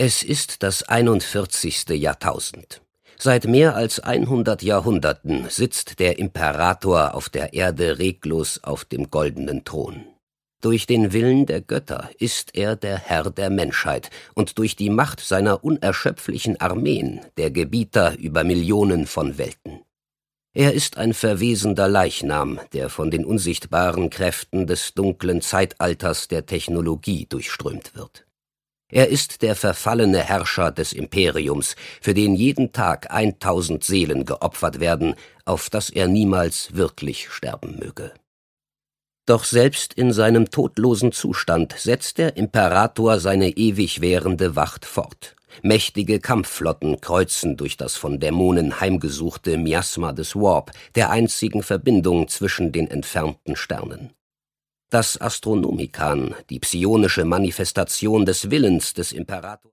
Es ist das 41. Jahrtausend. Seit mehr als 100 Jahrhunderten sitzt der Imperator auf der Erde reglos auf dem goldenen Thron. Durch den Willen der Götter ist er der Herr der Menschheit und durch die Macht seiner unerschöpflichen Armeen der Gebieter über Millionen von Welten. Er ist ein verwesender Leichnam, der von den unsichtbaren Kräften des dunklen Zeitalters der Technologie durchströmt wird. Er ist der verfallene Herrscher des Imperiums, für den jeden Tag 1000 Seelen geopfert werden, auf dass er niemals wirklich sterben möge. Doch selbst in seinem todlosen Zustand setzt der Imperator seine ewig währende Wacht fort. Mächtige Kampfflotten kreuzen durch das von Dämonen heimgesuchte Miasma des Warp, der einzigen Verbindung zwischen den entfernten Sternen. Das Astronomikan, die psionische Manifestation des Willens des Imperators